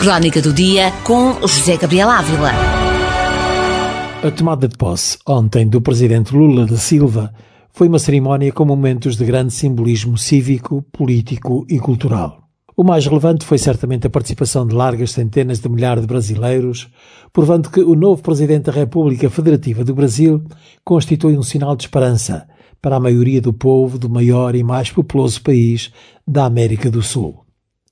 Crónica do dia com José Gabriel Ávila. A tomada de posse ontem do presidente Lula da Silva foi uma cerimónia com momentos de grande simbolismo cívico, político e cultural. O mais relevante foi certamente a participação de largas centenas de milhares de brasileiros, provando que o novo presidente da República Federativa do Brasil constitui um sinal de esperança para a maioria do povo do maior e mais populoso país da América do Sul.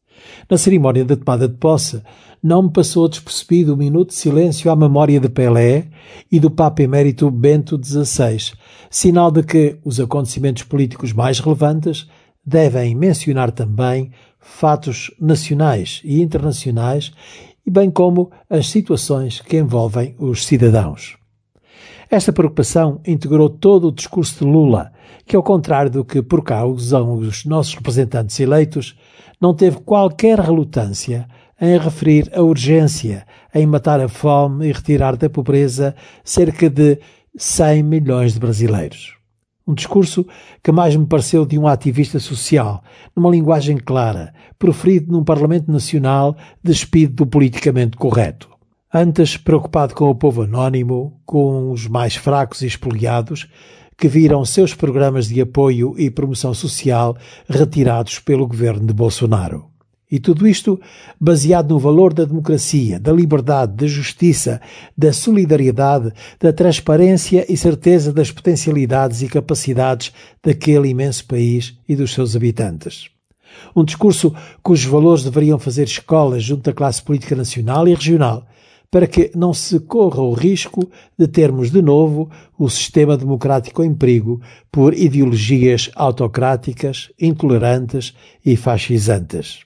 Na cerimónia da tomada de posse, não me passou despercebido o minuto de silêncio à memória de Pelé e do Papa Emérito Bento XVI, sinal de que os acontecimentos políticos mais relevantes devem mencionar também fatos nacionais e internacionais, e bem como as situações que envolvem os cidadãos. Esta preocupação integrou todo o discurso de Lula, que, ao contrário do que por cá usam os nossos representantes eleitos, não teve qualquer relutância em referir a urgência em matar a fome e retirar da pobreza cerca de 100 milhões de brasileiros. Um discurso que mais me pareceu de um ativista social, numa linguagem clara, proferido num Parlamento Nacional despido do politicamente correto. Antes, preocupado com o povo anónimo, com os mais fracos e expoliados, que viram seus programas de apoio e promoção social retirados pelo governo de Bolsonaro. E tudo isto baseado no valor da democracia, da liberdade, da justiça, da solidariedade, da transparência e certeza das potencialidades e capacidades daquele imenso país e dos seus habitantes. Um discurso cujos valores deveriam fazer escola junto da classe política nacional e regional, para que não se corra o risco de termos de novo o sistema democrático em perigo por ideologias autocráticas, intolerantes e fascisantes.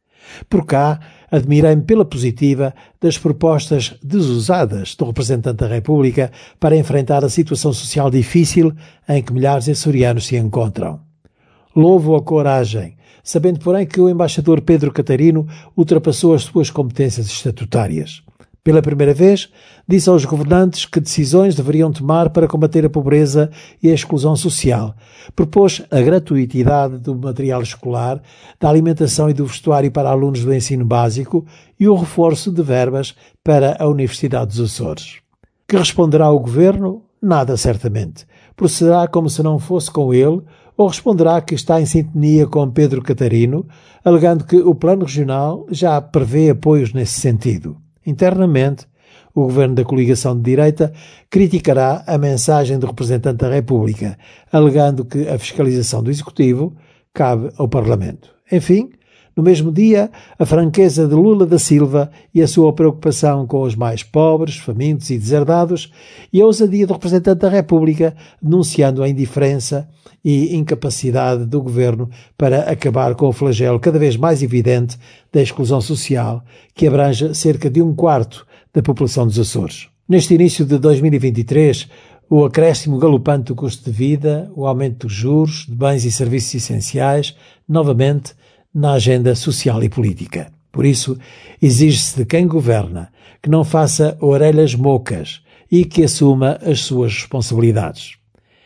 Por cá, admirei-me pela positiva das propostas desusadas do representante da República para enfrentar a situação social difícil em que milhares de açorianos se encontram. Louvo a coragem, sabendo, porém, que o embaixador Pedro Catarino ultrapassou as suas competências estatutárias. Pela primeira vez, disse aos governantes que decisões deveriam tomar para combater a pobreza e a exclusão social. Propôs a gratuitidade do material escolar, da alimentação e do vestuário para alunos do ensino básico e o reforço de verbas para a Universidade dos Açores. Que responderá o governo? Nada, certamente. Procederá como se não fosse com ele, ou responderá que está em sintonia com Pedro Catarino, alegando que o plano regional já prevê apoios nesse sentido. Internamente, o governo da coligação de direita criticará a mensagem do representante da República, alegando que a fiscalização do Executivo cabe ao Parlamento. Enfim, no mesmo dia, a franqueza de Lula da Silva e a sua preocupação com os mais pobres, famintos e deserdados, e a ousadia do representante da República denunciando a indiferença e incapacidade do governo para acabar com o flagelo cada vez mais evidente da exclusão social, que abrange cerca de 1/4 da população dos Açores. Neste início de 2023, o acréscimo galopante do custo de vida, o aumento dos juros, de bens e serviços essenciais, novamente na agenda social e política. Por isso, exige-se de quem governa que não faça orelhas mocas e que assuma as suas responsabilidades.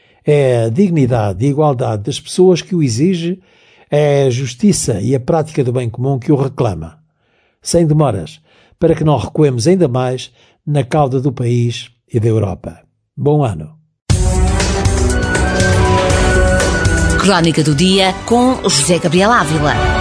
É a dignidade e igualdade das pessoas que o exige, é a justiça e a prática do bem comum que o reclama. Sem demoras, para que não recuemos ainda mais na cauda do país e da Europa. Bom ano. Crónica do dia com José Gabriel Ávila.